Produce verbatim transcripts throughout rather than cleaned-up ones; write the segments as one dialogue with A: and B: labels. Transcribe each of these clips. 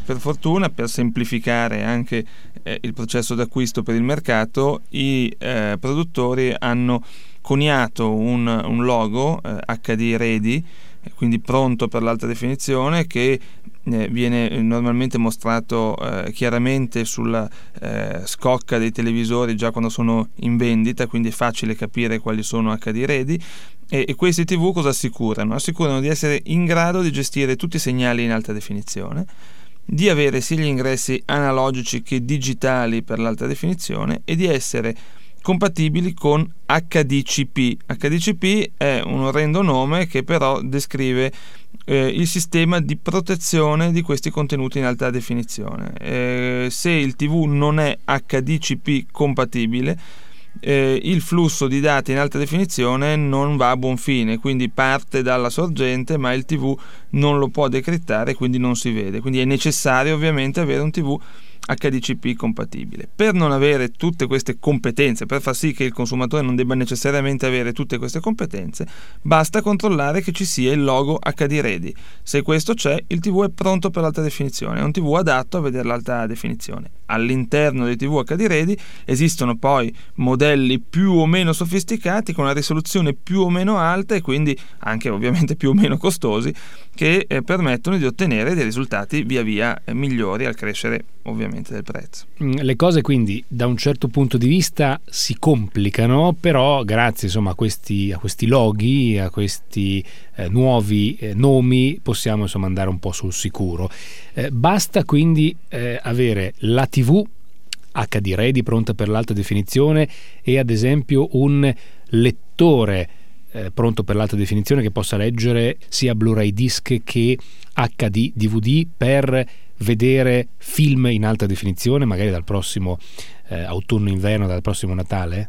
A: per fortuna, per semplificare anche eh, il processo d'acquisto per il mercato, i eh, produttori hanno coniato un, un logo eh, acca di ready, quindi pronto per l'alta definizione, che eh, viene normalmente mostrato eh, chiaramente sulla eh, scocca dei televisori già quando sono in vendita, quindi è facile capire quali sono acca di ready. E, e questi tivù cosa assicurano? Assicurano di essere in grado di gestire tutti i segnali in alta definizione, di avere sia gli ingressi analogici che digitali per l'alta definizione e di essere compatibili con acca di ci pi. acca di ci pi è un orrendo nome che però descrive eh, il sistema di protezione di questi contenuti in alta definizione. Eh, se il tivù non è acca di ci pi compatibile, eh, il flusso di dati in alta definizione non va a buon fine, quindi parte dalla sorgente ma il tivù non lo può decrittare, quindi non si vede. Quindi è necessario ovviamente avere un tivù acca di ci pi compatibile. Per non avere tutte queste competenze, per far sì che il consumatore non debba necessariamente avere tutte queste competenze, basta controllare che ci sia il logo acca di ready. Se questo c'è, il tivù è pronto per l'alta definizione, è un tivù adatto a vedere l'alta definizione. All'interno dei tivù acca di ready esistono poi modelli più o meno sofisticati con una risoluzione più o meno alta e quindi anche ovviamente più o meno costosi, che eh, permettono di ottenere dei risultati via via eh, migliori al crescere ovviamente del prezzo.
B: Le cose quindi da un certo punto di vista si complicano, però grazie insomma a questi, a questi loghi, a questi eh, nuovi eh, nomi possiamo insomma andare un po' sul sicuro. Eh, basta quindi eh, avere la tivù acca di ready pronta per l'alta definizione e ad esempio un lettore eh, pronto per l'alta definizione che possa leggere sia Blu-ray disc che acca di D V D per vedere film in alta definizione magari dal prossimo eh, autunno-inverno, dal prossimo Natale?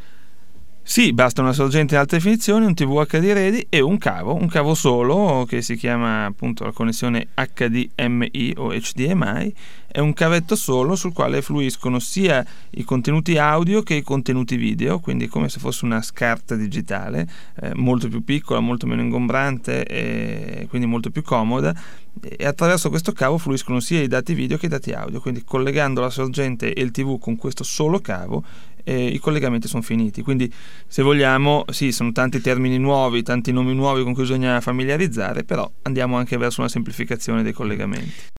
A: Sì, basta una sorgente in alta definizione, un tivù acca di ready e un cavo, un cavo solo che si chiama appunto la connessione acca di emme i o acca di emme i. È un cavetto solo sul quale fluiscono sia i contenuti audio che i contenuti video, quindi come se fosse una scarta digitale, eh, molto più piccola, molto meno ingombrante e quindi molto più comoda, e attraverso questo cavo fluiscono sia i dati video che i dati audio, quindi collegando la sorgente e il tivù con questo solo cavo eh, i collegamenti sono finiti. Quindi se vogliamo, sì, sono tanti termini nuovi, tanti nomi nuovi con cui bisogna familiarizzare, però andiamo anche verso una semplificazione dei collegamenti.